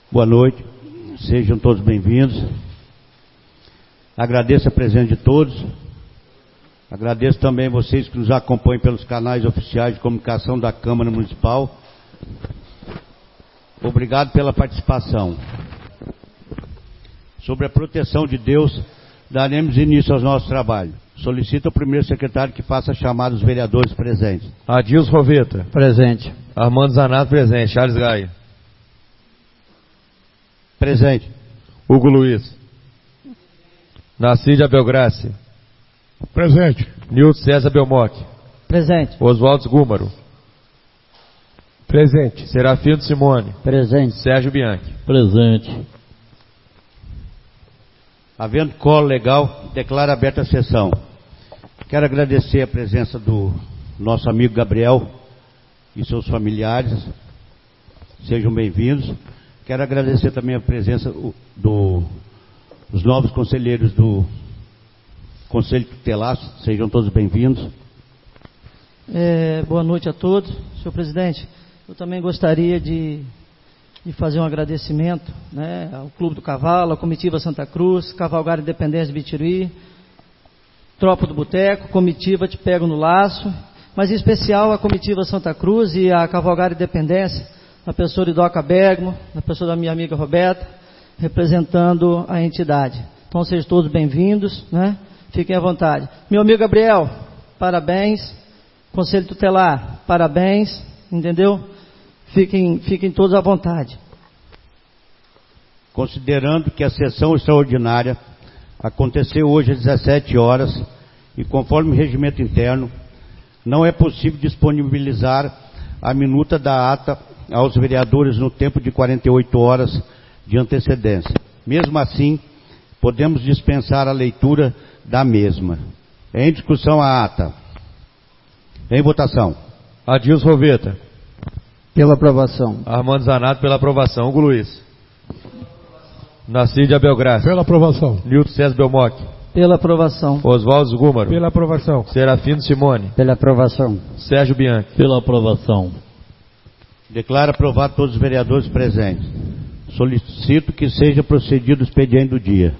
Boa noite, sejam todos bem-vindos. Agradeço a presença de todos. Agradeço também vocês que nos acompanham pelos canais oficiais de comunicação da Câmara Municipal. Obrigado pela participação. Sobre a proteção de Deus, daremos início ao nosso trabalho. Solicito ao primeiro secretário que faça a chamada dos vereadores presentes. Adilson Roveta. Presente. Armando Zanato presente. Charles Gaia. Presente. Hugo Luiz. Nacide Abelgrace. Presente. Nilton César Belmoc. Presente. Oswaldo Gúmaro. Presente. Serafino Simone. Presente. Sérgio Bianchi. Presente. Havendo colo legal, declaro aberta a sessão. Quero agradecer a presença do nosso amigo Gabriel e seus familiares. Sejam bem-vindos. Quero agradecer também a presença dos novos conselheiros do Conselho Tutelar. Sejam todos bem-vindos. Boa noite a todos. Senhor presidente, eu também gostaria de fazer um agradecimento, né, ao Clube do Cavalo, à Comitiva Santa Cruz, Cavalgada Independência de Bitiruí, Tropa do Boteco, Comitiva Te Pego no Laço, mas em especial a Comitiva Santa Cruz e a Cavalgada Independência, na pessoa de Doca Bergamo, na pessoa da minha amiga Roberta, representando a entidade. Então sejam todos bem-vindos, né? Fiquem à vontade. Meu amigo Gabriel, parabéns. Conselho Tutelar, parabéns, entendeu? Fiquem todos à vontade. Considerando que a sessão extraordinária aconteceu hoje às 17 horas e conforme o regimento interno, não é possível disponibilizar a minuta da ata aos vereadores no tempo de 48 horas de antecedência. Mesmo assim, podemos dispensar a leitura da mesma. Em discussão a ata. Em votação. Adilson Roveta. Pela aprovação. Armando Zanato pela aprovação. Hugo Luiz. Nacide Abelgrace. Pela aprovação. Nilton César Belmoc. Pela aprovação. Oswaldo Gúmaro. Pela aprovação. Serafino Simone. Pela aprovação. Sérgio Bianchi. Pela aprovação. Declaro aprovado todos os vereadores presentes. Solicito que seja procedido o expediente do dia.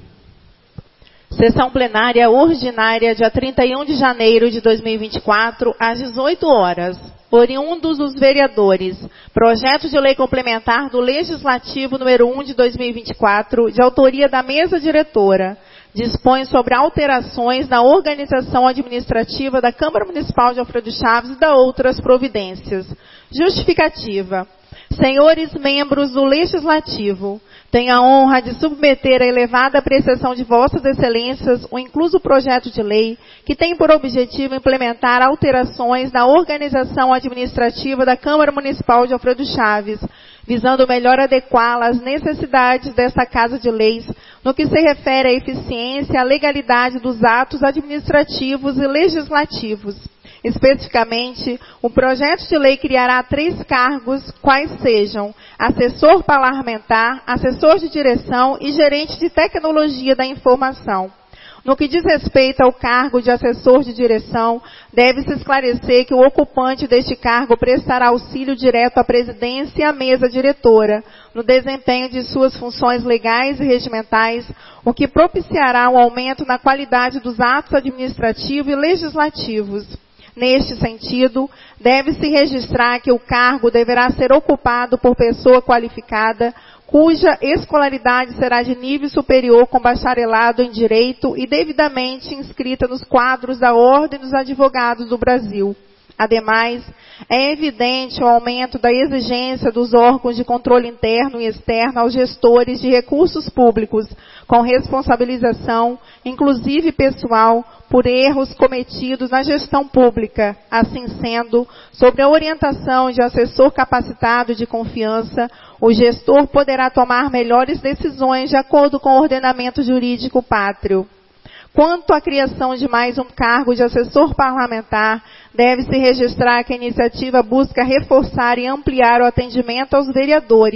Sessão plenária ordinária, dia 31 de janeiro de 2024, às 18 horas. Oriundos dos vereadores. Projeto de lei complementar do Legislativo número 1 de 2024, de autoria da mesa diretora. Dispõe sobre alterações na organização administrativa da Câmara Municipal de Alfredo Chaves e da outras providências. Justificativa. Senhores membros do Legislativo, tenho a honra de submeter à elevada apreciação de vossas excelências o incluso projeto de lei que tem por objetivo implementar alterações na organização administrativa da Câmara Municipal de Alfredo Chaves, visando melhor adequá-la às necessidades desta Casa de Leis, no que se refere à eficiência e à legalidade dos atos administrativos e legislativos. Especificamente, o projeto de lei criará 3 cargos, quais sejam assessor parlamentar, assessor de direção e gerente de tecnologia da informação. No que diz respeito ao cargo de assessor de direção, deve-se esclarecer que o ocupante deste cargo prestará auxílio direto à presidência e à mesa diretora, no desempenho de suas funções legais e regimentais, o que propiciará um aumento na qualidade dos atos administrativos e legislativos. Neste sentido, deve-se registrar que o cargo deverá ser ocupado por pessoa qualificada, cuja escolaridade será de nível superior com bacharelado em Direito e devidamente inscrita nos quadros da Ordem dos Advogados do Brasil. Ademais, é evidente o aumento da exigência dos órgãos de controle interno e externo aos gestores de recursos públicos, com responsabilização, inclusive pessoal, por erros cometidos na gestão pública. Assim sendo, sob a orientação de assessor capacitado de confiança, o gestor poderá tomar melhores decisões de acordo com o ordenamento jurídico pátrio. Quanto à criação de mais um cargo de assessor parlamentar, deve-se registrar que a iniciativa busca reforçar e ampliar o atendimento aos vereadores,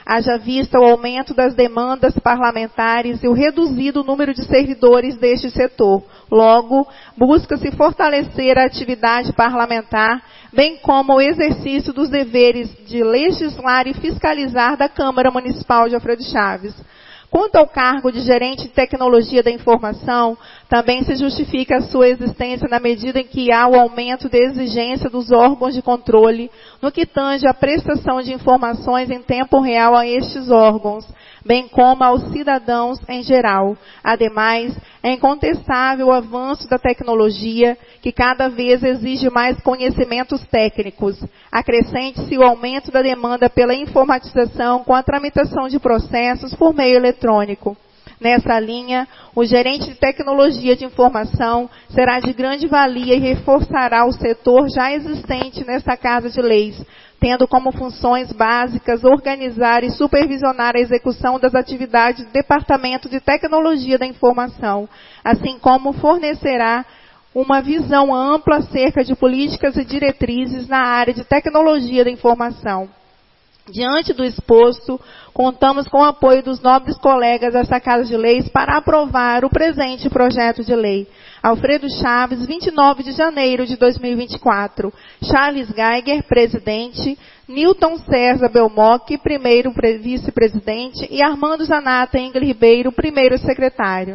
haja vista o aumento das demandas parlamentares e o reduzido número de servidores deste setor. Logo, busca-se fortalecer a atividade parlamentar, bem como o exercício dos deveres de legislar e fiscalizar da Câmara Municipal de Alfredo Chaves. Quanto ao cargo de gerente de tecnologia da informação, também se justifica a sua existência na medida em que há o aumento da exigência dos órgãos de controle no que tange à prestação de informações em tempo real a estes órgãos, bem como aos cidadãos em geral. Ademais, é incontestável o avanço da tecnologia, que cada vez exige mais conhecimentos técnicos. Acrescente-se o aumento da demanda pela informatização com a tramitação de processos por meio eletrônico. Nessa linha, o gerente de tecnologia de informação será de grande valia e reforçará o setor já existente nesta Casa de Leis, tendo como funções básicas organizar e supervisionar a execução das atividades do Departamento de Tecnologia da Informação, assim como fornecerá uma visão ampla acerca de políticas e diretrizes na área de tecnologia da informação. Diante do exposto, contamos com o apoio dos nobres colegas desta Casa de Leis para aprovar o presente projeto de lei. Alfredo Chaves, 29 de janeiro de 2024. Charles Geiger, presidente. Newton César Belmoc, primeiro vice-presidente. E Armando Zanata Engel Ribeiro, primeiro secretário.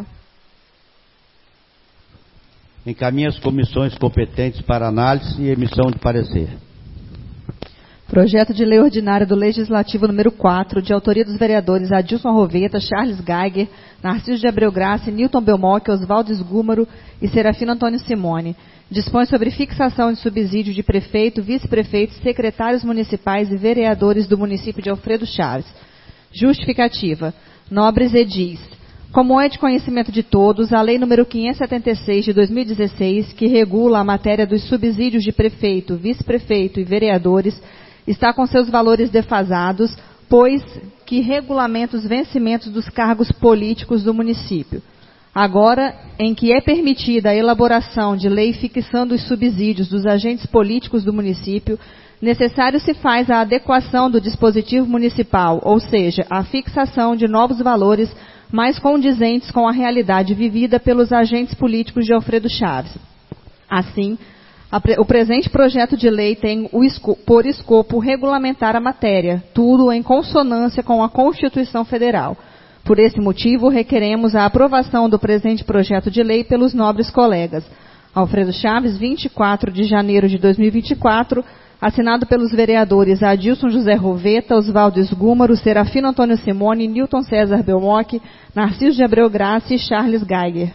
Encaminha as comissões competentes para análise e emissão de parecer. Projeto de Lei Ordinária do Legislativo número 4, de autoria dos vereadores Adilson Roveta, Charles Geiger, Narciso de Abreu Graça, Newton Belmoc, Oswaldo Esgúmaro e Serafino Antônio Simone. Dispõe sobre fixação de subsídio de prefeito, vice-prefeitos, secretários municipais e vereadores do município de Alfredo Chaves. Justificativa. Nobres edis. Como é de conhecimento de todos, a Lei nº 576 de 2016, que regula a matéria dos subsídios de prefeito, vice-prefeito e vereadores, está com seus valores defasados, pois que regulamenta os vencimentos dos cargos políticos do município. Agora, em que é permitida a elaboração de lei fixando os subsídios dos agentes políticos do município, necessário se faz a adequação do dispositivo municipal, ou seja, a fixação de novos valores mais condizentes com a realidade vivida pelos agentes políticos de Alfredo Chaves. Assim, o presente projeto de lei tem por escopo regulamentar a matéria, tudo em consonância com a Constituição Federal. Por esse motivo, requeremos a aprovação do presente projeto de lei pelos nobres colegas. Alfredo Chaves, 24 de janeiro de 2024, assinado pelos vereadores Adilson José Roveta, Oswaldo Esgúmaro, Serafino Antônio Simone, Newton César Belmoc, Narciso de Abreu Graça e Charles Geiger.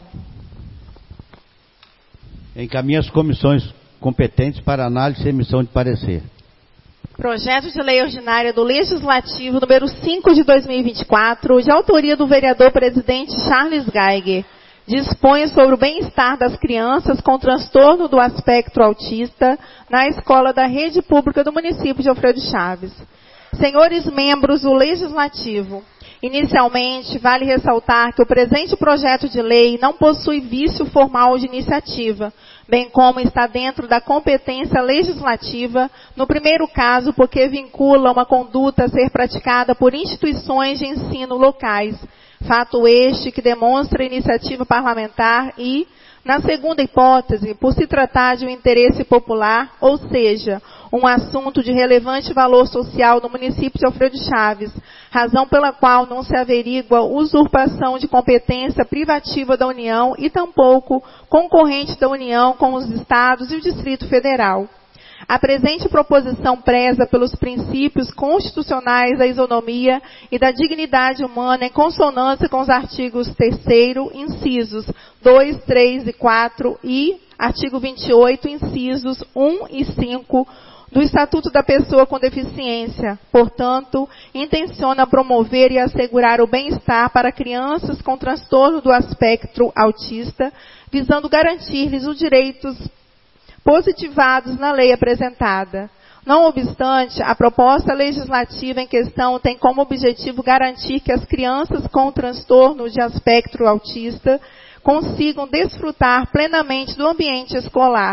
Encaminha as comissões competentes para análise e emissão de parecer. Projeto de Lei Ordinária do Legislativo número 5 de 2024, de autoria do vereador presidente Charles Geiger, dispõe sobre o bem-estar das crianças com transtorno do espectro autista na escola da rede pública do município de Alfredo Chaves. Senhores membros do Legislativo, inicialmente, vale ressaltar que o presente projeto de lei não possui vício formal de iniciativa, bem como está dentro da competência legislativa, no primeiro caso, porque vincula uma conduta a ser praticada por instituições de ensino locais, fato este que demonstra iniciativa parlamentar e, na segunda hipótese, por se tratar de um interesse popular, ou seja, um assunto de relevante valor social no município de Alfredo Chaves, razão pela qual não se averigua usurpação de competência privativa da União e tampouco concorrente da União com os Estados e o Distrito Federal. A presente proposição preza pelos princípios constitucionais da isonomia e da dignidade humana em consonância com os artigos 3º, incisos 2, 3 e 4 e artigo 28, incisos 1 e 5 do Estatuto da Pessoa com Deficiência. Portanto, intenciona promover e assegurar o bem-estar para crianças com transtorno do espectro autista, visando garantir-lhes os direitos positivados na lei apresentada. Não obstante, a proposta legislativa em questão tem como objetivo garantir que as crianças com transtorno de espectro autista consigam desfrutar plenamente do ambiente escolar,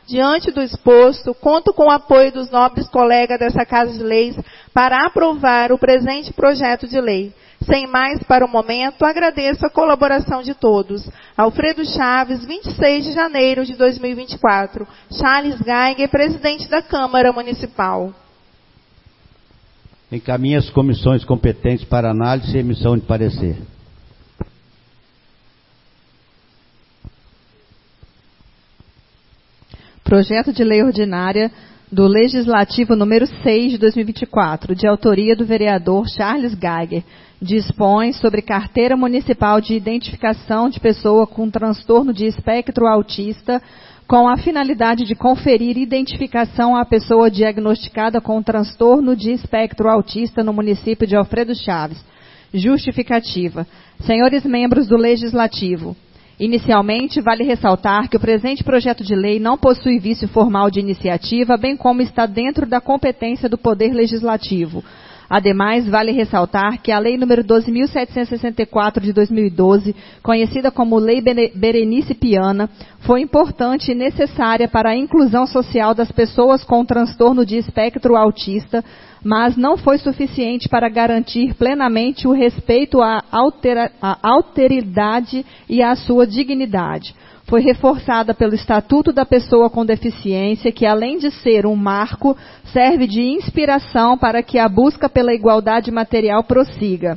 Diante do exposto, conto com o apoio dos nobres colegas dessa Casa de Leis para aprovar o presente projeto de lei. Sem mais para o momento, agradeço a colaboração de todos. Alfredo Chaves, 26 de janeiro de 2024. Charles Geiger, presidente da Câmara Municipal. Encaminhe as comissões competentes para análise e emissão de parecer. Projeto de Lei Ordinária do Legislativo número 6 de 2024, de autoria do vereador Charles Geiger, dispõe sobre carteira municipal de identificação de pessoa com transtorno de espectro autista, com a finalidade de conferir identificação à pessoa diagnosticada com transtorno de espectro autista no município de Alfredo Chaves. Justificativa. Senhores membros do Legislativo, inicialmente, vale ressaltar que o presente projeto de lei não possui vício formal de iniciativa, bem como está dentro da competência do Poder Legislativo. Ademais, vale ressaltar que a Lei nº 12.764 de 2012, conhecida como Lei Berenice Piana, foi importante e necessária para a inclusão social das pessoas com transtorno de espectro autista, mas não foi suficiente para garantir plenamente o respeito à alteridade e à sua dignidade. Foi reforçada pelo Estatuto da Pessoa com Deficiência, que além de ser um marco, serve de inspiração para que a busca pela igualdade material prossiga.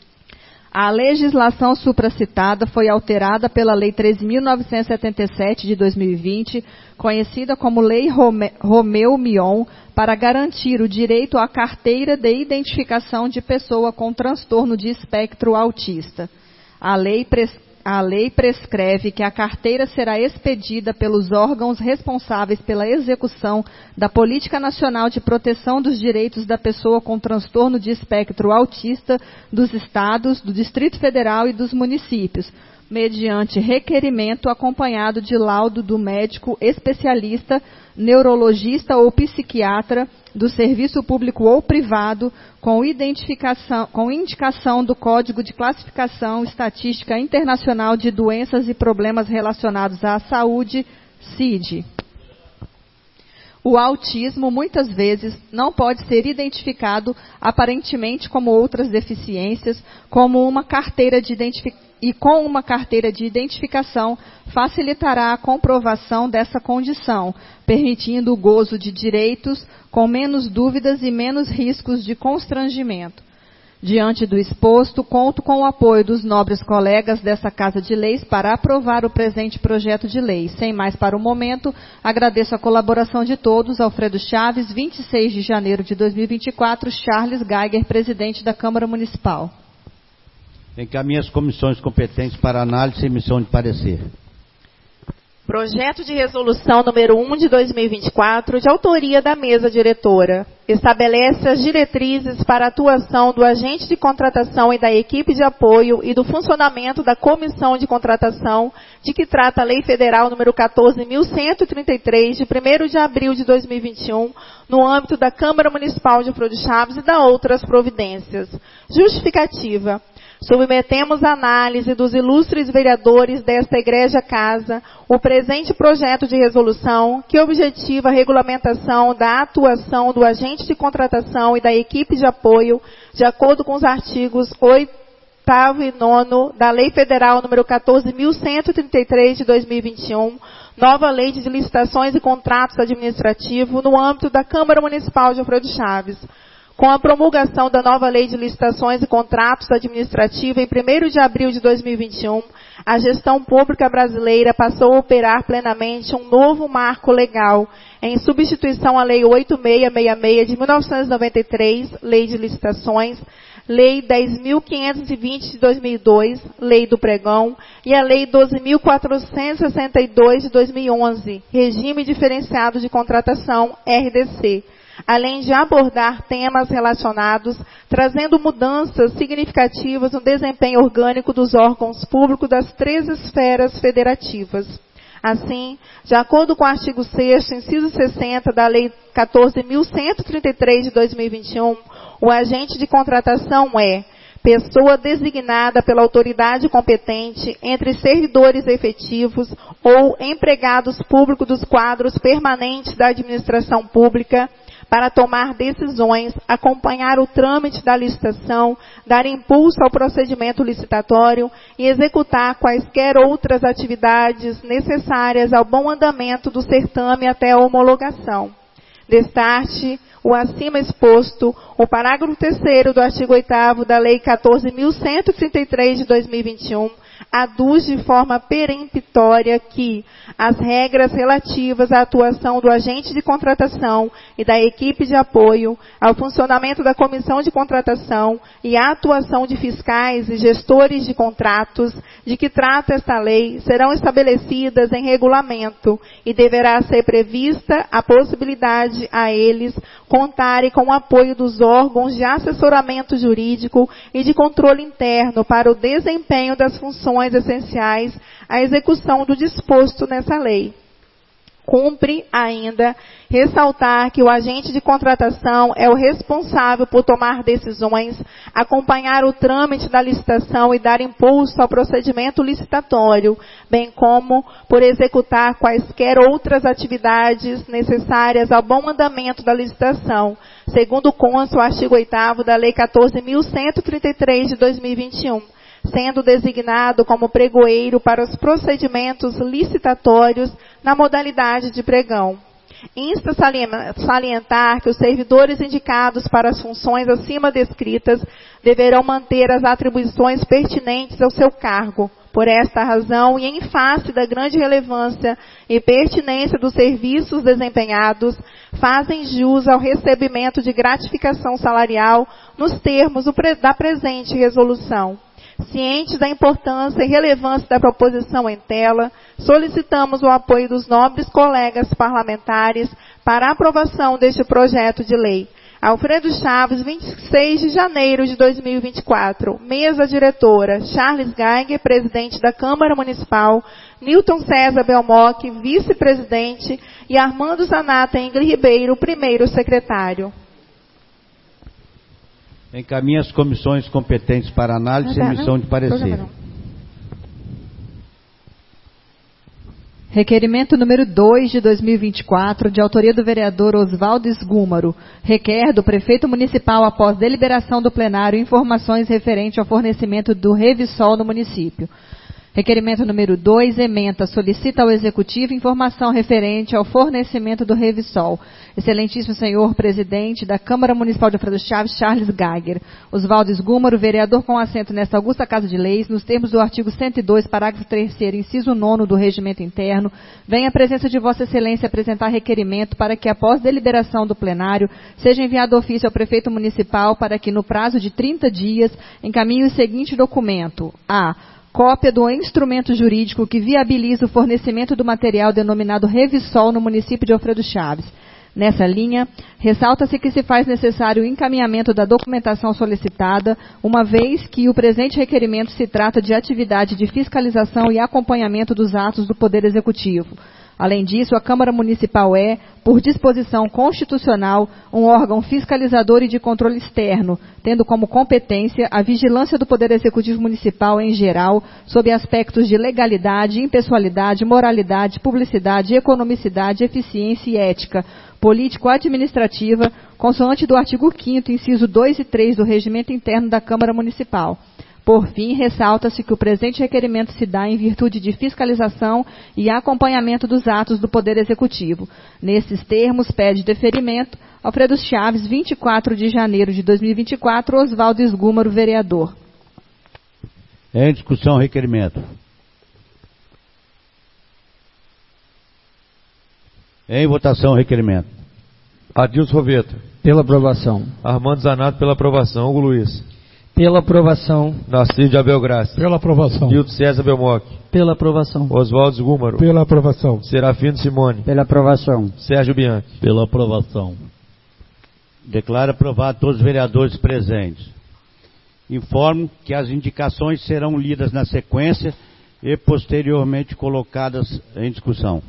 A legislação supracitada foi alterada pela Lei 13.977 de 2020, conhecida como Lei Romeu-Mion, para garantir o direito à carteira de identificação de pessoa com transtorno de espectro autista. A lei prescreve que a carteira será expedida pelos órgãos responsáveis pela execução da Política Nacional de Proteção dos Direitos da Pessoa com Transtorno de Espectro Autista dos Estados, do Distrito Federal e dos municípios, mediante requerimento acompanhado de laudo do médico especialista, neurologista ou psiquiatra do serviço público ou privado, com indicação do Código de Classificação Estatística Internacional de Doenças e Problemas Relacionados à Saúde, CID. O autismo, muitas vezes, não pode ser identificado aparentemente como outras deficiências, como uma carteira de com uma carteira de identificação facilitará a comprovação dessa condição, permitindo o gozo de direitos com menos dúvidas e menos riscos de constrangimento. Diante do exposto, conto com o apoio dos nobres colegas dessa Casa de Leis para aprovar o presente projeto de lei. Sem mais para o momento, agradeço a colaboração de todos. Alfredo Chaves, 26 de janeiro de 2024, Charles Geiger, presidente da Câmara Municipal. Encaminhe as comissões competentes para análise e emissão de parecer. Projeto de resolução número 1 de 2024, de autoria da mesa diretora. Estabelece as diretrizes para a atuação do agente de contratação e da equipe de apoio e do funcionamento da comissão de contratação, de que trata a Lei Federal número 14.133, de 1º de abril de 2021, no âmbito da Câmara Municipal de Alfredo Chaves e da outras providências. Justificativa. Submetemos à análise dos ilustres vereadores desta egrégia casa o presente projeto de resolução que objetiva a regulamentação da atuação do agente de contratação e da equipe de apoio, de acordo com os artigos 8º e 9º da Lei Federal número 14.133 de 2021, nova Lei de Licitações e Contratos Administrativos no âmbito da Câmara Municipal de Alfredo Chaves. Com a promulgação da nova Lei de Licitações e Contratos Administrativos em 1º de abril de 2021, a gestão pública brasileira passou a operar plenamente um novo marco legal, em substituição à Lei 8666 de 1993, Lei de Licitações, Lei 10.520 de 2002, Lei do Pregão, e a Lei 12.462 de 2011, Regime Diferenciado de Contratação, RDC, além de abordar temas relacionados, trazendo mudanças significativas no desempenho orgânico dos órgãos públicos das 3 esferas federativas. Assim, de acordo com o artigo 6º, inciso 60 da Lei 14.133 de 2021, o agente de contratação é pessoa designada pela autoridade competente entre servidores efetivos ou empregados públicos dos quadros permanentes da administração pública, para tomar decisões, acompanhar o trâmite da licitação, dar impulso ao procedimento licitatório e executar quaisquer outras atividades necessárias ao bom andamento do certame até a homologação. Destarte o acima exposto, o parágrafo 3º do artigo 8º da Lei 14.133 de 2021, aduz de forma peremptória que as regras relativas à atuação do agente de contratação e da equipe de apoio, ao funcionamento da comissão de contratação e à atuação de fiscais e gestores de contratos, de que trata esta lei, serão estabelecidas em regulamento e deverá ser prevista a possibilidade a eles contarem com o apoio dos órgãos de assessoramento jurídico e de controle interno para o desempenho das funções essenciais à execução do disposto nessa lei. Cumpre ainda ressaltar que o agente de contratação é o responsável por tomar decisões, acompanhar o trâmite da licitação e dar impulso ao procedimento licitatório, bem como por executar quaisquer outras atividades necessárias ao bom andamento da licitação, segundo consta o artigo 8º da Lei 14.133 de 2021. Sendo designado como pregoeiro para os procedimentos licitatórios na modalidade de pregão. Insta salientar que os servidores indicados para as funções acima descritas deverão manter as atribuições pertinentes ao seu cargo. Por esta razão, e em face da grande relevância e pertinência dos serviços desempenhados, fazem jus ao recebimento de gratificação salarial nos termos da presente resolução. Cientes da importância e relevância da proposição em tela, solicitamos o apoio dos nobres colegas parlamentares para a aprovação deste projeto de lei. Alfredo Chaves, 26 de janeiro de 2024. Mesa diretora, Charles Geiger, presidente da Câmara Municipal, Newton César Belmoc, vice-presidente, e Armando Zanata Engel Ribeiro, primeiro secretário. Encaminha as comissões competentes para análise e emissão de parecer. Requerimento número 2 de 2024, de autoria do vereador Oswaldo Esgúmaro, requer do prefeito municipal, após deliberação do plenário, informações referentes ao fornecimento do Revisol no município. Requerimento número 2, ementa, solicita ao Executivo informação referente ao fornecimento do Revisol. Excelentíssimo senhor presidente da Câmara Municipal de Alfredo Chaves, Charles Geiger. Oswaldo Esgúmaro, vereador com assento nesta augusta Casa de Leis, nos termos do artigo 102, parágrafo 3º, inciso 9 do Regimento Interno, vem à presença de Vossa Excelência apresentar requerimento para que, após deliberação do plenário, seja enviado ofício ao prefeito municipal para que, no prazo de 30 dias, encaminhe o seguinte documento. A. Cópia do instrumento jurídico que viabiliza o fornecimento do material denominado Revisol no município de Alfredo Chaves. Nessa linha, ressalta-se que se faz necessário o encaminhamento da documentação solicitada, uma vez que o presente requerimento se trata de atividade de fiscalização e acompanhamento dos atos do Poder Executivo. Além disso, a Câmara Municipal é, por disposição constitucional, um órgão fiscalizador e de controle externo, tendo como competência a vigilância do Poder Executivo Municipal em geral, sob aspectos de legalidade, impessoalidade, moralidade, publicidade, economicidade, eficiência e ética político-administrativa, consoante do artigo 5º, inciso 2 e 3 do Regimento Interno da Câmara Municipal. Por fim, ressalta-se que o presente requerimento se dá em virtude de fiscalização e acompanhamento dos atos do Poder Executivo. Nesses termos, pede deferimento Alfredo Chaves, 24 de janeiro de 2024, Oswaldo Esgúmaro, vereador. Em discussão, requerimento. Em votação, requerimento. Adilson Roveta. Pela aprovação. Armando Zanato pela aprovação. Hugo Luiz. Pela aprovação. Narciso de Abel Graça. Pela aprovação. Nilton César Belmoc. Pela aprovação. Oswaldo Esgúmaro. Pela aprovação. Serafino Simone. Pela aprovação. Sérgio Bianchi. Pela aprovação. Declaro aprovado todos os vereadores presentes. Informo que as indicações serão lidas na sequência e posteriormente colocadas em discussão.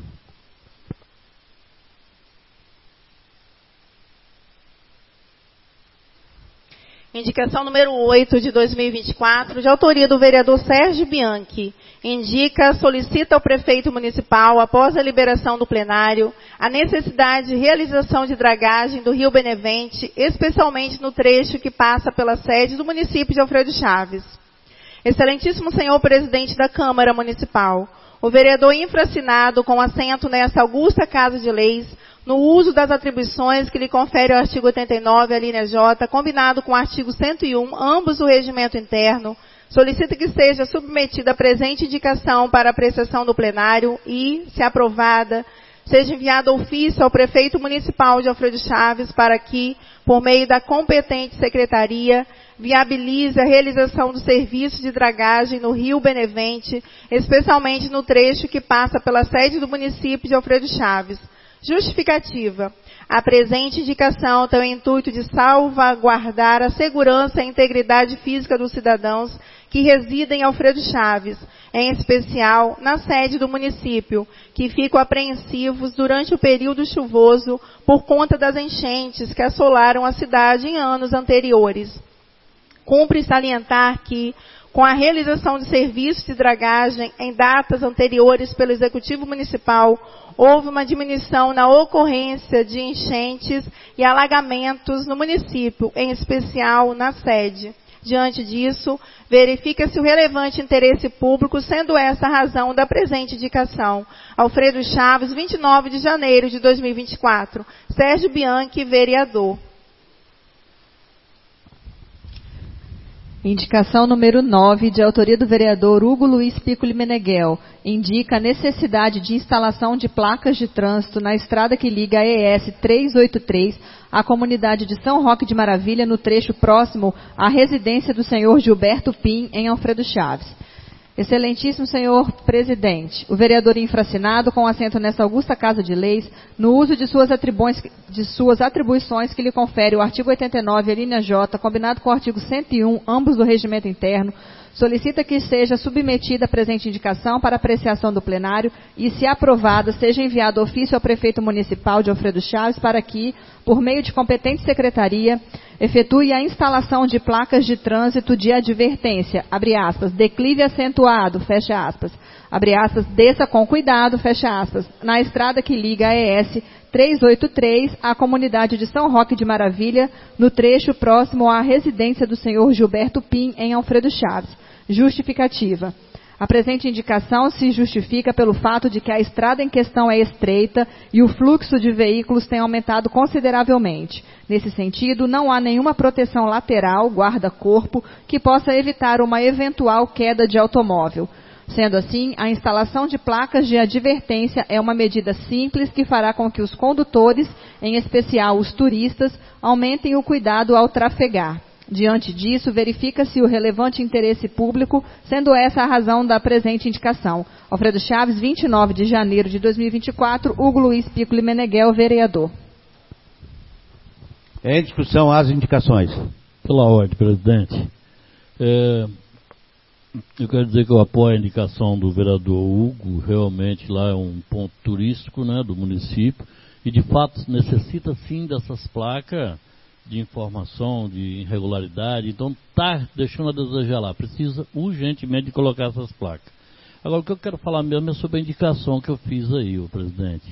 Indicação número 8 de 2024, de autoria do vereador Sérgio Bianchi. Solicita ao prefeito municipal, após a liberação do plenário, a necessidade de realização de dragagem do Rio Benevente, especialmente no trecho que passa pela sede do município de Alfredo Chaves. Excelentíssimo senhor presidente da Câmara Municipal, o vereador infraassinado com assento nesta augusta Casa de Leis, no uso das atribuições que lhe confere o artigo 89, a linha J, combinado com o artigo 101, ambos do regimento interno, solicita que seja submetida a presente indicação para apreciação do plenário e, se aprovada, seja enviado ofício ao prefeito municipal de Alfredo Chaves para que, por meio da competente secretaria, viabilize a realização do serviço de dragagem no Rio Benevente, especialmente no trecho que passa pela sede do município de Alfredo Chaves. Justificativa. A presente indicação tem o intuito de salvaguardar a segurança e a integridade física dos cidadãos que residem em Alfredo Chaves, em especial na sede do município, que ficam apreensivos durante o período chuvoso por conta das enchentes que assolaram a cidade em anos anteriores. Cumpre salientar que, com a realização de serviços de dragagem em datas anteriores pelo Executivo Municipal, houve uma diminuição na ocorrência de enchentes e alagamentos no município, em especial na sede. Diante disso, verifica-se o relevante interesse público, sendo essa a razão da presente indicação. Alfredo Chaves, 29 de janeiro de 2024. Sérgio Bianchi, vereador. Indicação número 9, de autoria do vereador Hugo Luiz Piccoli Meneghel, indica a necessidade de instalação de placas de trânsito na estrada que liga a ES 383 à comunidade de São Roque de Maravilha, no trecho próximo à residência do senhor Gilberto Pim, em Alfredo Chaves. Excelentíssimo senhor presidente, o vereador infraassinado, com assento nesta augusta Casa de Leis, no uso de suas atribuições que lhe confere o artigo 89, a linha J, combinado com o artigo 101, ambos do regimento interno, solicita que seja submetida a presente indicação para apreciação do plenário e, se aprovada, seja enviado ofício ao prefeito municipal de Alfredo Chaves para que, por meio de competente secretaria, efetue a instalação de placas de trânsito de advertência, abre aspas, declive acentuado, fecha aspas, abre aspas, desça com cuidado, fecha aspas, na estrada que liga a ES 383 à comunidade de São Roque de Maravilha, no trecho próximo à residência do senhor Gilberto Pim, em Alfredo Chaves. Justificativa. A presente indicação se justifica pelo fato de que a estrada em questão é estreita e o fluxo de veículos tem aumentado consideravelmente. Nesse sentido, não há nenhuma proteção lateral, guarda-corpo, que possa evitar uma eventual queda de automóvel. Sendo assim, a instalação de placas de advertência é uma medida simples que fará com que os condutores, em especial os turistas, aumentem o cuidado ao trafegar. Diante disso, verifica-se o relevante interesse público, sendo essa a razão da presente indicação. Alfredo Chaves, 29 de janeiro de 2024, Hugo Luiz Piccoli Meneghel, vereador. Em discussão, as indicações. Pela ordem, presidente. Eu quero dizer que eu apoio a indicação do vereador Hugo. Realmente lá é um ponto turístico, né, do município, e de fato necessita sim dessas placas de informação, de irregularidade. Então está deixando a desejar lá, precisa urgentemente de colocar essas placas. Agora o que eu quero falar mesmo é sobre a indicação que eu fiz aí, o presidente.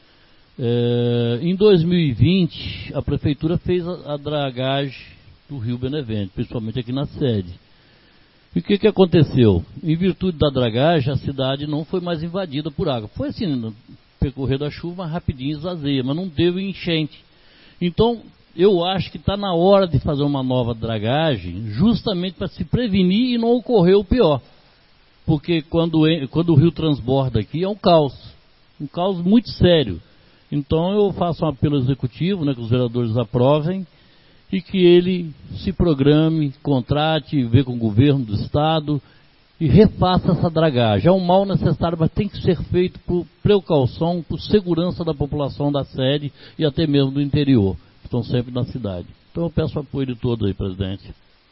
Em 2020 a prefeitura fez a dragagem do Rio Benevente, principalmente aqui na sede. E o que aconteceu? Em virtude da dragagem, a cidade não foi mais invadida por água. Foi assim, no percorrer da chuva, rapidinho esvazia, mas não teve enchente. Então, eu acho que está na hora de fazer uma nova dragagem, justamente para se prevenir e não ocorrer o pior. Porque quando o rio transborda aqui, é um caos muito sério. Então, eu faço um apelo executivo, né, que os vereadores aprovem, e que ele se programe, contrate, vê com o governo do estado e refaça essa dragagem. É um mal necessário, mas tem que ser feito por precaução, por segurança da população da sede e até mesmo do interior, que estão sempre na cidade. Então eu peço o apoio de todos aí, presidente.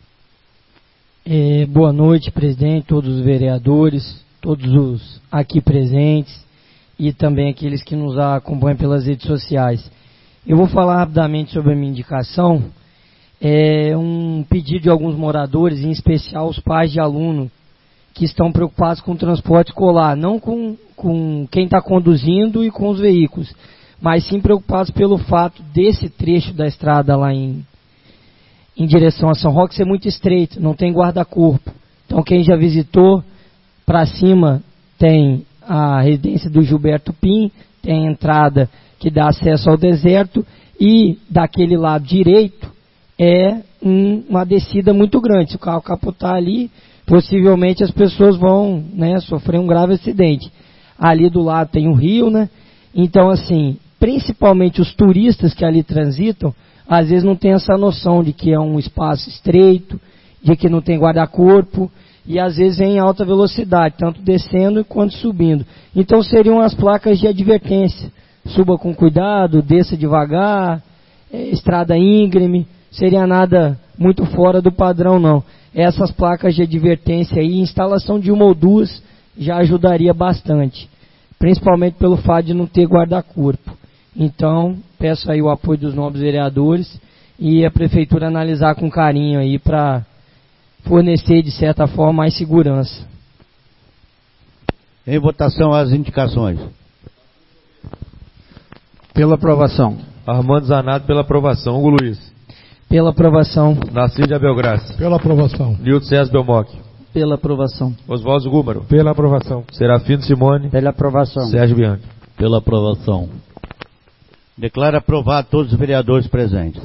Boa noite, presidente, todos os vereadores, todos os aqui presentes e também aqueles que nos acompanham pelas redes sociais. Eu vou falar rapidamente sobre a minha indicação. é um pedido de alguns moradores, em especial os pais de aluno, que estão preocupados com o transporte escolar, não com quem está conduzindo e com os veículos, mas sim preocupados pelo fato desse trecho da estrada lá em direção a São Roque ser muito estreito, não tem guarda-corpo. Então quem já visitou, para cima tem a residência do Gilberto Pim, tem a entrada que dá acesso ao deserto, e daquele lado direito é uma descida muito grande. Se o carro capotar ali, possivelmente as pessoas vão, né, sofrer um grave acidente. Ali do lado tem um rio, né? Então, assim, principalmente os turistas que ali transitam, às vezes não tem essa noção de que é um espaço estreito, de que não tem guarda-corpo, e às vezes é em alta velocidade, tanto descendo quanto subindo. Então seriam as placas de advertência. Suba com cuidado, desça devagar, estrada íngreme, seria nada muito fora do padrão não. Essas placas de advertência aí, instalação de uma ou duas, já ajudaria bastante. Principalmente pelo fato de não ter guarda-corpo. Então, peço aí o apoio dos nobres vereadores e a Prefeitura analisar com carinho aí para fornecer, de certa forma, mais segurança. Em votação as indicações. Pela aprovação. Armando Zanotto pela aprovação. Hugo Luiz. Pela aprovação. Narciso de Abel Graça. Pela aprovação. Nilton César Belmoc. Pela aprovação. Oswaldo Gúmaro. Pela aprovação. Serafino Simone. Pela aprovação. Sérgio Bianchi. Pela aprovação. Declaro aprovado todos os vereadores presentes.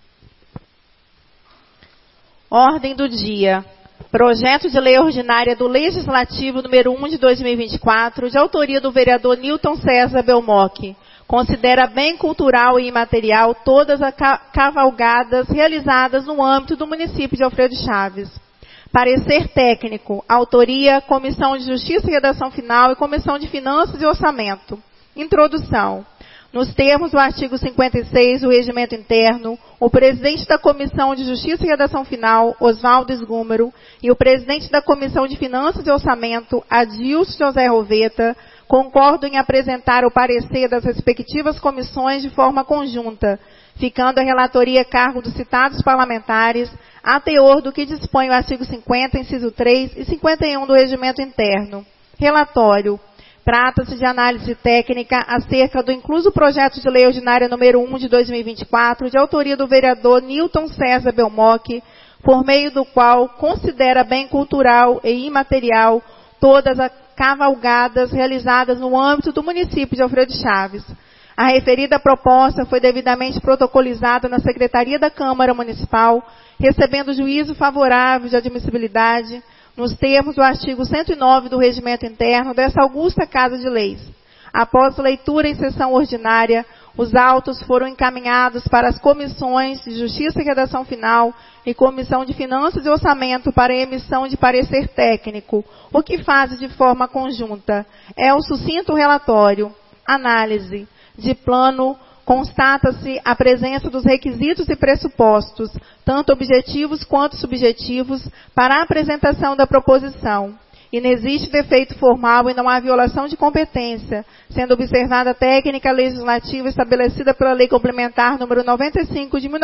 Ordem do dia. Projeto de lei ordinária do Legislativo número 1 de 2024, de autoria do vereador Nilton César Belmoc. Considera bem cultural e imaterial todas as cavalgadas realizadas no âmbito do município de Alfredo Chaves. Parecer técnico. Autoria, Comissão de Justiça e Redação Final e Comissão de Finanças e Orçamento. Introdução. Nos termos do artigo 56 do Regimento Interno, o presidente da Comissão de Justiça e Redação Final, Oswaldo Gúmaro, e o presidente da Comissão de Finanças e Orçamento, Adilson José Roveta, concordam em apresentar o parecer das respectivas comissões de forma conjunta, ficando a relatoria a cargo dos citados parlamentares, a teor do que dispõe o artigo 50, inciso 3 e 51 do Regimento Interno. Relatório. Trata-se de análise técnica acerca do incluso projeto de lei ordinária número 1 de 2024, de autoria do vereador Nilton César Belmoc, por meio do qual considera bem cultural e imaterial todas as cavalgadas realizadas no âmbito do município de Alfredo Chaves. A referida proposta foi devidamente protocolizada na Secretaria da Câmara Municipal, recebendo juízo favorável de admissibilidade, nos termos do artigo 109 do Regimento Interno dessa augusta Casa de Leis. Após leitura em sessão ordinária, os autos foram encaminhados para as comissões de Justiça e Redação Final e Comissão de Finanças e Orçamento para emissão de parecer técnico, o que faz de forma conjunta. É o sucinto relatório. Análise. De plano, constata-se a presença dos requisitos e pressupostos, tanto objetivos quanto subjetivos, para a apresentação da proposição. Inexiste defeito formal e não há violação de competência, sendo observada a técnica legislativa estabelecida pela Lei Complementar número 95 de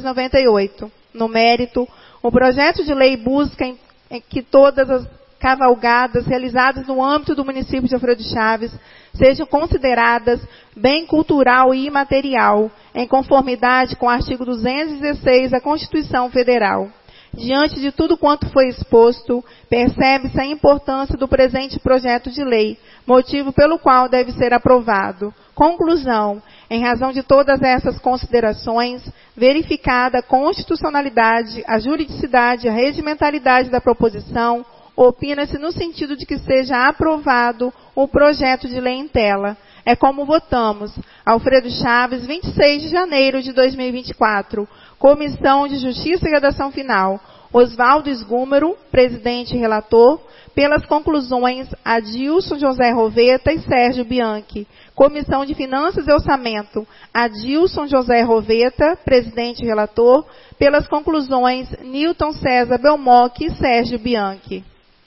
1998. No mérito, o projeto de lei busca em que todas as cavalgadas realizadas no âmbito do município de Alfredo Chaves sejam consideradas bem cultural e imaterial, em conformidade com o artigo 216 da Constituição Federal. Diante de tudo quanto foi exposto, percebe-se a importância do presente projeto de lei, motivo pelo qual deve ser aprovado. Conclusão. Em razão de todas essas considerações, verificada a constitucionalidade, a juridicidade e a regimentalidade da proposição, opina-se no sentido de que seja aprovado o projeto de lei em tela. É como votamos. Alfredo Chaves, 26 de janeiro de 2024. Comissão de Justiça e Redação Final. Oswaldo Gúmaro, presidente e relator. Pelas conclusões, Adilson José Roveta e Sérgio Bianchi. Comissão de Finanças e Orçamento. Adilson José Roveta, presidente e relator. Pelas conclusões, Nilton César Belmoc e Sérgio Bianchi.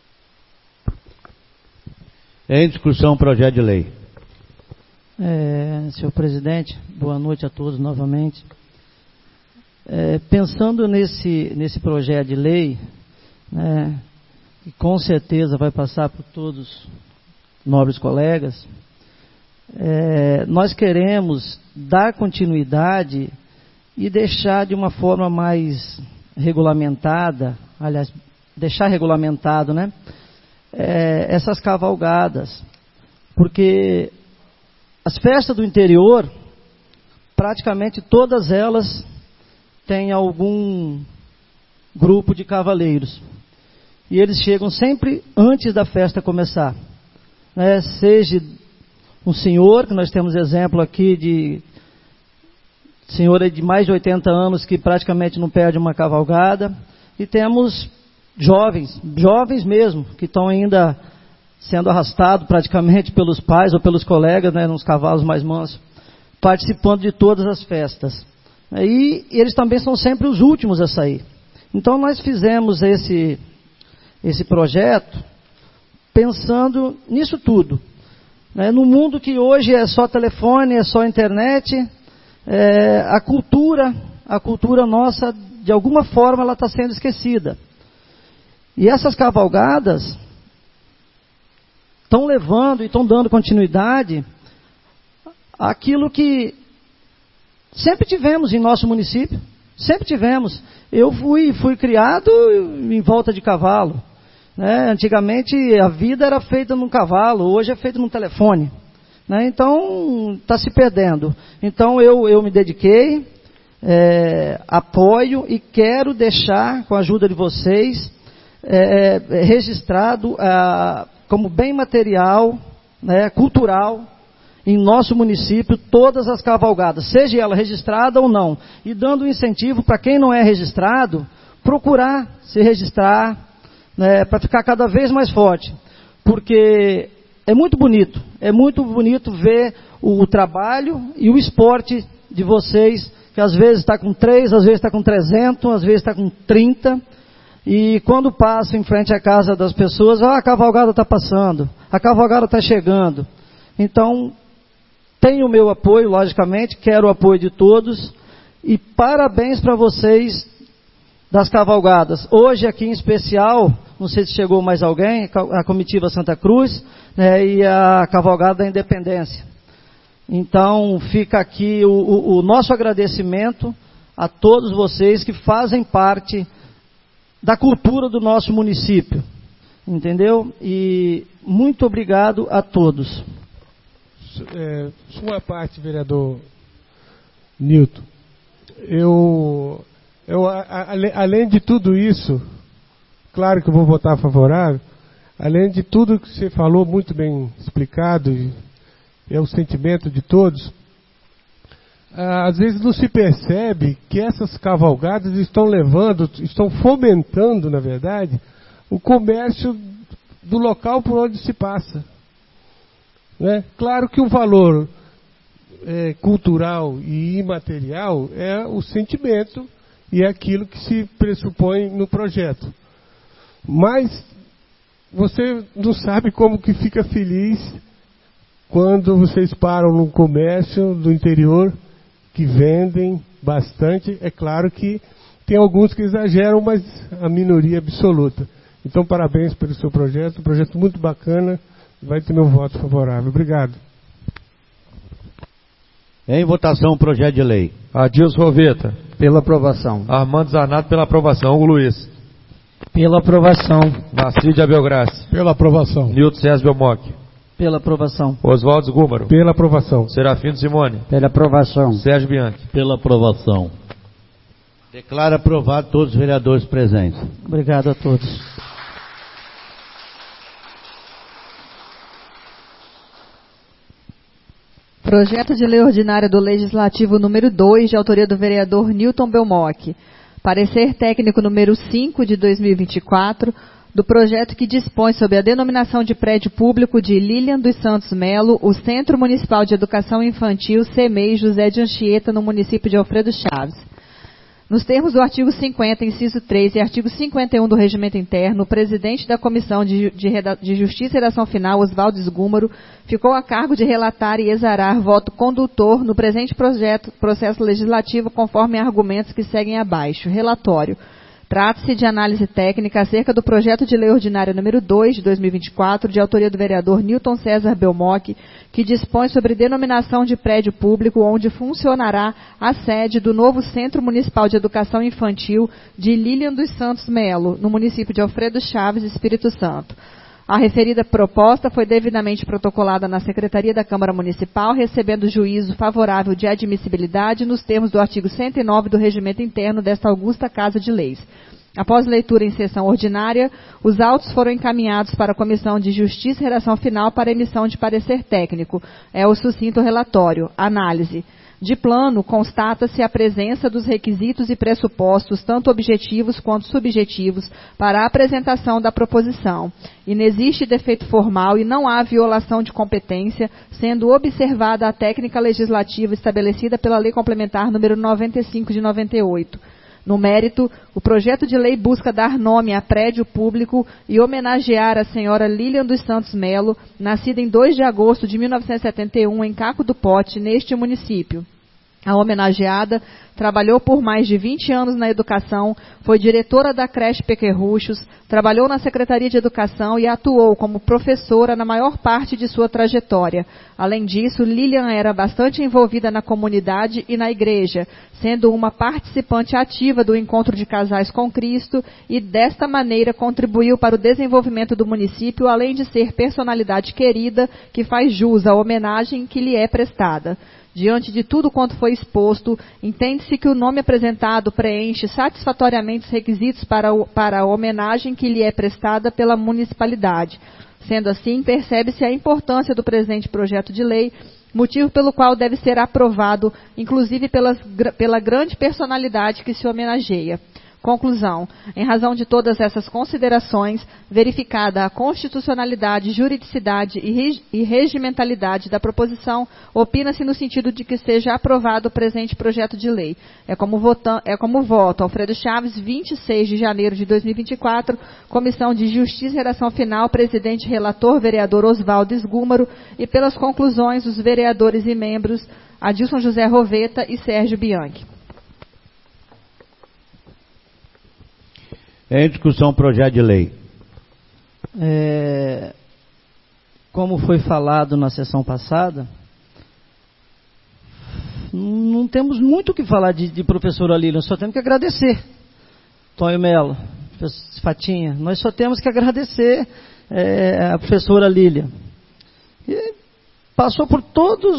Em discussão o projeto de lei. Senhor presidente, boa noite a todos novamente. Pensando nesse projeto de lei, né, que com certeza vai passar por todos os nobres colegas, nós queremos dar continuidade e deixar de uma forma mais regulamentada, aliás, deixar regulamentado, né, essas cavalgadas, porque as festas do interior, praticamente todas elas têm algum grupo de cavaleiros. E eles chegam sempre antes da festa começar. Né? Seja um senhor, que nós temos exemplo aqui de senhora de mais de 80 anos que praticamente não perde uma cavalgada. E temos jovens mesmo, que estão ainda sendo arrastados praticamente pelos pais ou pelos colegas, né, nos cavalos mais mansos, participando de todas as festas. E eles também são sempre os últimos a sair. Então nós fizemos esse projeto pensando nisso tudo. Né? No mundo que hoje é só telefone, é só internet, a cultura nossa, de alguma forma, ela está sendo esquecida. E essas cavalgadas estão levando e estão dando continuidade àquilo que sempre tivemos em nosso município. Sempre tivemos. Eu fui criado em volta de cavalo. Né? Antigamente a vida era feita num cavalo, hoje é feita num telefone. Né? Então está se perdendo. Então eu me dediquei, apoio e quero deixar, com a ajuda de vocês, registrado como bem material, né, cultural, em nosso município, todas as cavalgadas, seja ela registrada ou não, e dando um incentivo para quem não é registrado, procurar se registrar, né, para ficar cada vez mais forte, porque é muito bonito ver o trabalho e o esporte de vocês, que às vezes está com 3, às vezes está com 300, às vezes está com 30, e quando passa em frente à casa das pessoas, a cavalgada está passando, a cavalgada está chegando. Então, tenho o meu apoio, logicamente, quero o apoio de todos, e parabéns para vocês das cavalgadas. Hoje aqui em especial, não sei se chegou mais alguém, a comitiva Santa Cruz, né, e a cavalgada da Independência. Então fica aqui o nosso agradecimento a todos vocês que fazem parte da cultura do nosso município, entendeu? E muito obrigado a todos. Sua parte, vereador Nilton, além de tudo isso, claro que eu vou votar favorável, além de tudo que você falou, muito bem explicado, é o sentimento de todos, às vezes não se percebe que essas cavalgadas estão fomentando, na verdade, o comércio do local por onde se passa. Né? Claro que o valor cultural e imaterial é o sentimento e é aquilo que se pressupõe no projeto. Mas você não sabe como que fica feliz quando vocês param num comércio do interior que vendem bastante. É claro que tem alguns que exageram, mas a minoria absoluta. Então, parabéns pelo seu projeto, um projeto muito bacana. Vai ter meu voto favorável. Obrigado. Em votação o projeto de lei. Adilson Roveta. Pela aprovação. Armando Zanato pela aprovação. Hugo Luiz. Pela aprovação. Narciso de Abel Graça. Pela aprovação. Nilton César Belmoc. Pela aprovação. Oswaldo Gúmaro. Pela aprovação. Serafino Simone. Pela aprovação. Sérgio Bianchi. Pela aprovação. Declaro aprovado todos os vereadores presentes. Obrigado a todos. Projeto de Lei Ordinária do Legislativo número 2, de autoria do vereador Nilton Belmoc. Parecer técnico número 5 de 2024, do projeto que dispõe sobre a denominação de prédio público de Lilian dos Santos Melo, o Centro Municipal de Educação Infantil CEMEI José de Anchieta, no município de Alfredo Chaves. Nos termos do artigo 50, inciso 3 e artigo 51 do Regimento Interno, o presidente da Comissão de Justiça e Redação Final, Oswaldo Esgúmaro, ficou a cargo de relatar e exarar voto condutor no presente processo legislativo conforme argumentos que seguem abaixo. Relatório. Trata-se de análise técnica acerca do projeto de lei ordinária número 2 de 2024, de autoria do vereador Newton César Belmoc, que dispõe sobre denominação de prédio público onde funcionará a sede do novo Centro Municipal de Educação Infantil de Lilian dos Santos Melo, no município de Alfredo Chaves, Espírito Santo. A referida proposta foi devidamente protocolada na Secretaria da Câmara Municipal, recebendo juízo favorável de admissibilidade nos termos do artigo 109 do Regimento Interno desta augusta Casa de Leis. Após leitura em sessão ordinária, os autos foram encaminhados para a Comissão de Justiça e Redação Final para emissão de parecer técnico. É o sucinto relatório. Análise. De plano, constata-se a presença dos requisitos e pressupostos, tanto objetivos quanto subjetivos, para a apresentação da proposição. Inexiste defeito formal e não há violação de competência, sendo observada a técnica legislativa estabelecida pela Lei Complementar número 95 de 98. No mérito, o projeto de lei busca dar nome a prédio público e homenagear a senhora Lilian dos Santos Melo, nascida em 2 de agosto de 1971 em Caco do Pote, neste município. A homenageada trabalhou por mais de 20 anos na educação, foi diretora da creche Pequerruchos, trabalhou na Secretaria de Educação e atuou como professora na maior parte de sua trajetória. Além disso, Lilian era bastante envolvida na comunidade e na igreja, sendo uma participante ativa do Encontro de Casais com Cristo e, desta maneira, contribuiu para o desenvolvimento do município, além de ser personalidade querida que faz jus à homenagem que lhe é prestada. Diante de tudo quanto foi exposto, entende-se que o nome apresentado preenche satisfatoriamente os requisitos para a homenagem que lhe é prestada pela municipalidade. Sendo assim, percebe-se a importância do presente projeto de lei, motivo pelo qual deve ser aprovado, inclusive pela grande personalidade que se homenageia. Conclusão. Em razão de todas essas considerações, verificada a constitucionalidade, juridicidade e regimentalidade da proposição, opina-se no sentido de que seja aprovado o presente projeto de lei. É como voto Alfredo Chaves, 26 de janeiro de 2024, Comissão de Justiça e Redação Final, presidente relator, vereador Oswaldo Esgúmaro, e pelas conclusões, os vereadores e membros Adilson José Roveta e Sérgio Bianchi. Em discussão, projeto de lei. Como foi falado na sessão passada, não temos muito o que falar de professora Lilian, só temos que agradecer. Tonho Melo, Fatinha, nós só temos que agradecer a professora Lilian. E passou por todas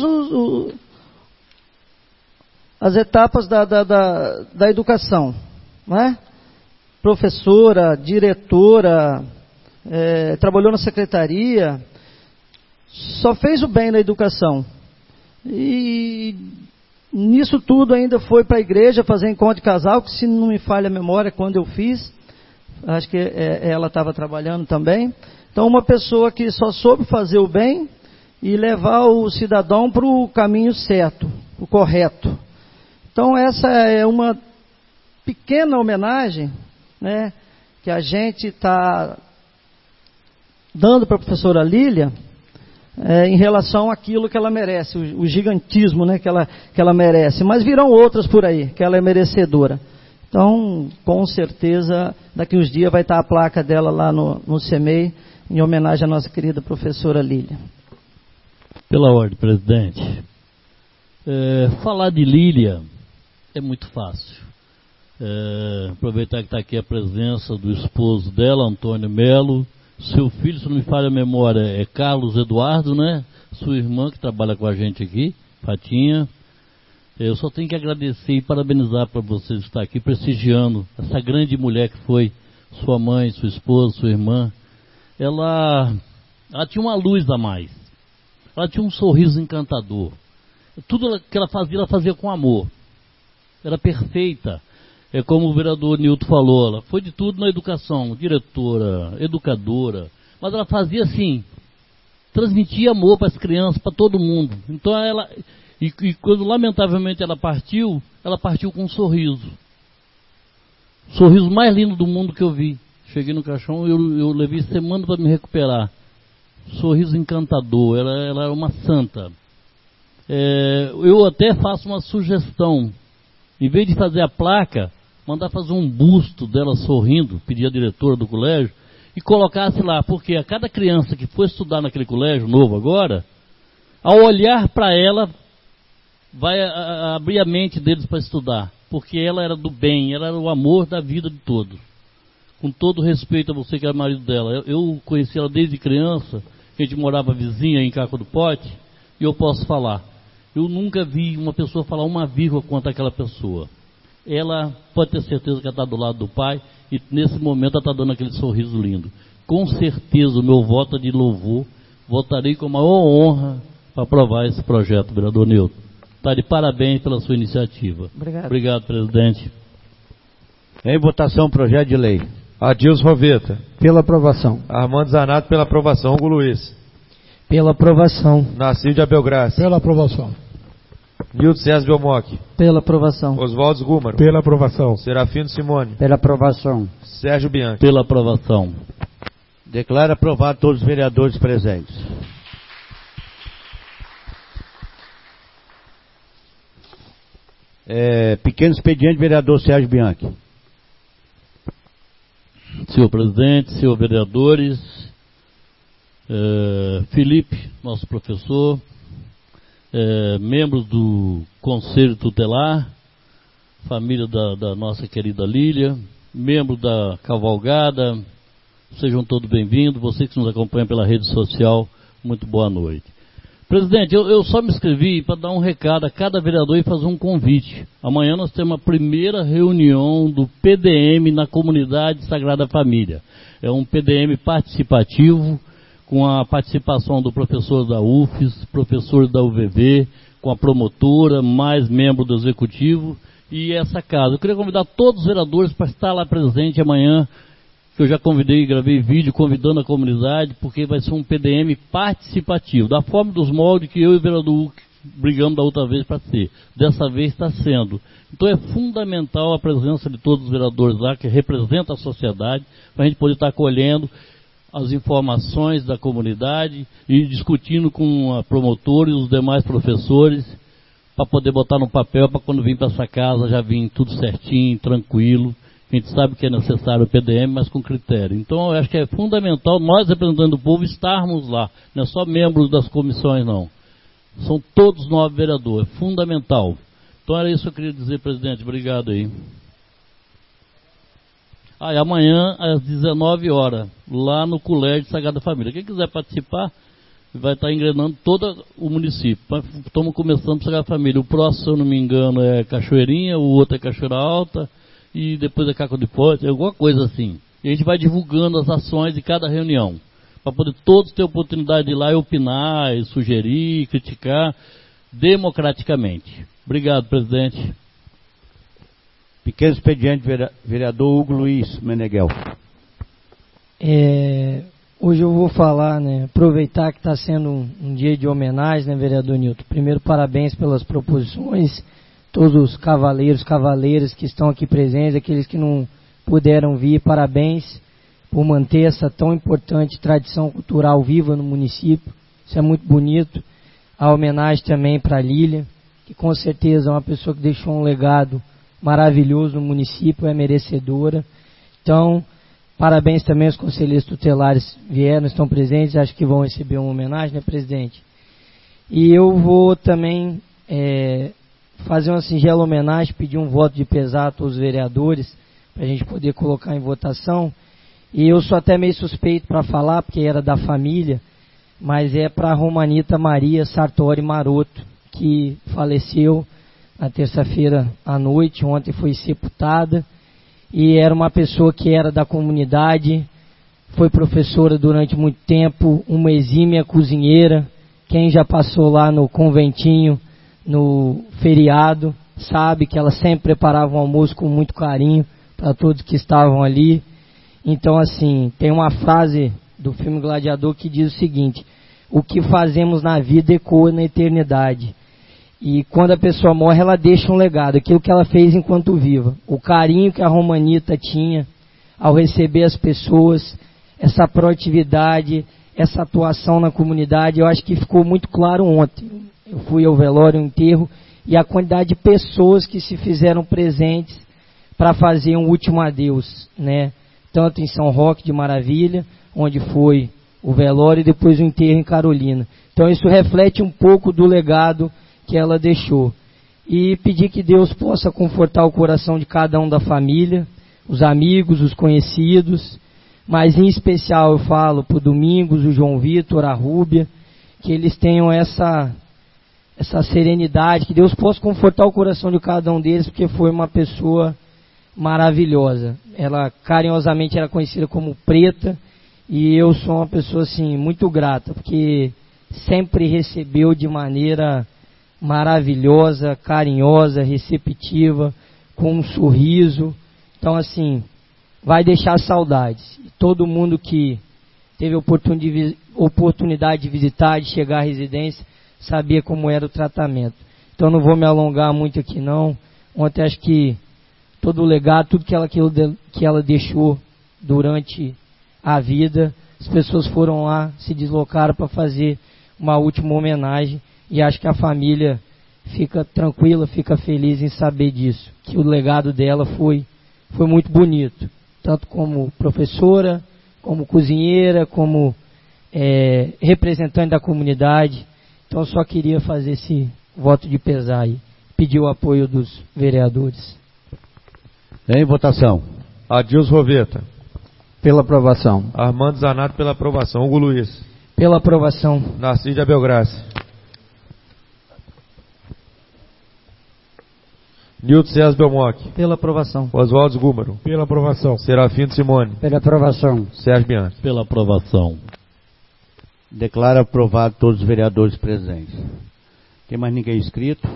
as etapas da educação, não é? Professora, diretora, trabalhou na secretaria, só fez o bem na educação. E nisso tudo ainda foi para a igreja fazer encontro de casal, que se não me falha a memória, quando eu fiz, acho que ela estava trabalhando também. Então, uma pessoa que só soube fazer o bem e levar o cidadão para o caminho certo, o correto. Então, essa é uma pequena homenagem, né, que a gente está dando para a professora Lilian em relação àquilo que ela merece, o gigantismo, né, que ela merece. Mas virão outras por aí, que ela é merecedora. Então, com certeza, daqui uns dias vai estar a placa dela lá no CEMEI, em homenagem à nossa querida professora Lilian. Pela ordem, presidente. Falar de Lilian é muito fácil. Aproveitar que está aqui a presença do esposo dela, Antônio Melo, seu filho, se não me falha a memória, é Carlos Eduardo, né? Sua irmã que trabalha com a gente aqui, Fatinha. Eu só tenho que agradecer e parabenizar para vocês estar aqui prestigiando essa grande mulher que foi sua mãe, sua esposa, sua irmã. Ela tinha uma luz a mais. Ela tinha um sorriso encantador. Tudo que ela fazia com amor. Era perfeita. É como o vereador Nilton falou, ela foi de tudo na educação, diretora, educadora, mas ela fazia assim, transmitia amor para as crianças, para todo mundo. Então ela, e quando lamentavelmente ela partiu com um sorriso. Sorriso mais lindo do mundo que eu vi. Cheguei no caixão, eu levei semana para me recuperar. Sorriso encantador, ela é uma santa. Eu até faço uma sugestão. Em vez de fazer a placa, mandar fazer um busto dela sorrindo, pedir à diretora do colégio, e colocasse lá, porque a cada criança que for estudar naquele colégio novo agora, ao olhar para ela, vai abrir a mente deles para estudar, porque ela era do bem, ela era o amor da vida de todos. Com todo respeito a você que é marido dela, eu conheci ela desde criança, a gente morava vizinha em Caco do Pote, e eu posso falar, eu nunca vi uma pessoa falar uma vírgula contra aquela pessoa. Ela pode ter certeza que ela está do lado do pai, e nesse momento ela está dando aquele sorriso lindo. Com certeza o meu voto é de louvor, votarei com a maior honra para aprovar esse projeto, vereador Nilton. Está de parabéns pela sua iniciativa. Obrigado, presidente. Em votação, projeto de lei. Adilson Roveta. Pela aprovação. Armando Zanato pela aprovação. Hugo Luiz. Pela aprovação. Narciso de Abel Graça. Pela aprovação. Nilton César Belmoc. Pela aprovação. Oswaldo Gúmaro. Pela aprovação. Serafino Simone. Pela aprovação. Sérgio Bianchi. Pela aprovação. Declaro aprovado todos os vereadores presentes. Pequeno expediente, vereador Sérgio Bianchi. Senhor presidente, senhor vereadores, Felipe, nosso professor, membros do Conselho Tutelar, família da nossa querida Lília, membros da Cavalgada, sejam todos bem-vindos. Vocês que nos acompanham pela rede social, muito boa noite. Presidente, eu só me inscrevi para dar um recado a cada vereador e fazer um convite. Amanhã nós temos a primeira reunião do PDM na comunidade Sagrada Família. É um PDM participativo, com a participação do professor da UFES, professor da UVV, com a promotora, mais membro do executivo e essa casa. Eu queria convidar todos os vereadores para estar lá presente amanhã, que eu já convidei e gravei vídeo convidando a comunidade, porque vai ser um PDM participativo, da forma dos moldes que eu e o vereador Hugo brigamos da outra vez para ser. Dessa vez está sendo. Então é fundamental a presença de todos os vereadores lá, que representam a sociedade, para a gente poder estar colhendo as informações da comunidade e discutindo com a promotora e os demais professores, para poder botar no papel, para quando vir para essa casa já vir tudo certinho, tranquilo. A gente sabe que é necessário o PDM, mas com critério. Então, eu acho que é fundamental nós, representando o povo, estarmos lá. Não é só membros das comissões, não. São todos 9 vereadores. É fundamental. Então, era isso que eu queria dizer, presidente. Obrigado aí. E amanhã, às 19 horas, lá no Colégio Sagrada Família. Quem quiser participar, vai estar engrenando todo o município. Estamos começando por Sagrada Família. O próximo, se eu não me engano, é Cachoeirinha, o outro é Cachoeira Alta, e depois é Caco de Pote, alguma coisa assim. E a gente vai divulgando as ações de cada reunião, para poder todos ter oportunidade de ir lá e opinar, e sugerir, criticar, democraticamente. Obrigado, presidente. Pequeno expediente, vereador Hugo Luiz Meneghel. Hoje eu vou falar, aproveitar que está sendo um dia de homenagem, vereador Nilton. Primeiro, parabéns pelas proposições, todos os cavaleiras que estão aqui presentes, aqueles que não puderam vir, parabéns por manter essa tão importante tradição cultural viva no município. Isso é muito bonito. A homenagem também para a Lília, que com certeza é uma pessoa que deixou um legado maravilhoso no município, é merecedora. Então, parabéns também aos conselheiros tutelares vieram, estão presentes, acho que vão receber uma homenagem, presidente? E eu vou também fazer uma singela homenagem, pedir um voto de pesar a todos os vereadores, para a gente poder colocar em votação. E eu sou até meio suspeito para falar, porque era da família, mas é para a Romanita Maria Sartori Maroto, que faleceu na terça-feira à noite, ontem foi sepultada, e era uma pessoa que era da comunidade, foi professora durante muito tempo, uma exímia cozinheira. Quem já passou lá no conventinho, no feriado, sabe que ela sempre preparava um almoço com muito carinho para todos que estavam ali. Então, assim, tem uma frase do filme Gladiador que diz o seguinte: o que fazemos na vida ecoa na eternidade. E quando a pessoa morre, ela deixa um legado, aquilo que ela fez enquanto viva. O carinho que a Romanita tinha ao receber as pessoas, essa proatividade, essa atuação na comunidade, eu acho que ficou muito claro ontem. Eu fui ao velório, ao enterro, e a quantidade de pessoas que se fizeram presentes para fazer um último adeus, né? Tanto em São Roque de Maravilha, onde foi o velório, e depois o enterro em Carolina. Então isso reflete um pouco do legado que ela deixou. E pedir que Deus possa confortar o coração de cada um da família, os amigos, os conhecidos, mas em especial eu falo para o Domingos, o João Vitor, a Rúbia, que eles tenham essa serenidade, que Deus possa confortar o coração de cada um deles, porque foi uma pessoa maravilhosa. Ela carinhosamente era conhecida como Preta, e eu sou uma pessoa assim muito grata, porque sempre recebeu de maneira maravilhosa, carinhosa, receptiva, com um sorriso. Então assim, vai deixar saudades. E todo mundo que teve oportunidade de visitar, de chegar à residência, sabia como era o tratamento. Então não vou me alongar muito aqui não. Ontem acho que todo o legado, tudo que ela deixou durante a vida, as pessoas foram lá, se deslocaram para fazer uma última homenagem, e acho que a família fica tranquila, fica feliz em saber disso, que o legado dela foi muito bonito, tanto como professora, como cozinheira, como representante da comunidade. Então eu só queria fazer esse voto de pesar aí, pedir o apoio dos vereadores. Em votação. Adilson Roveta. Pela aprovação. Armando Zanato pela aprovação. Hugo Luiz. Pela aprovação. Narciso de Abelgrace. Nilton César Belmonte. Pela aprovação. Oswaldo Gúmaro. Pela aprovação. Serafino Simone. Pela aprovação. Sérgio Bianchi. Pela aprovação. Declaro aprovado todos os vereadores presentes. Tem mais ninguém inscrito?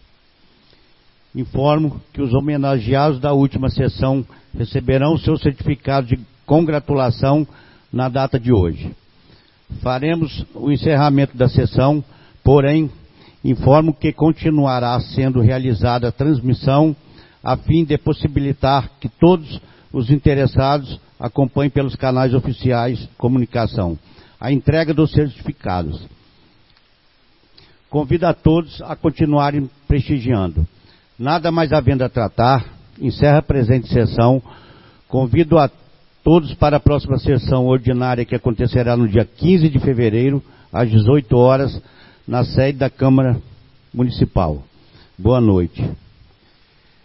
Informo que os homenageados da última sessão receberão seus certificados de congratulação na data de hoje. Faremos o encerramento da sessão, porém, informo que continuará sendo realizada a transmissão a fim de possibilitar que todos os interessados acompanhem pelos canais oficiais de comunicação a entrega dos certificados. Convido a todos a continuarem prestigiando. Nada mais havendo a tratar, encerra a presente sessão. Convido a todos para a próxima sessão ordinária que acontecerá no dia 15 de fevereiro, às 18 horas, na sede da Câmara Municipal. Boa noite.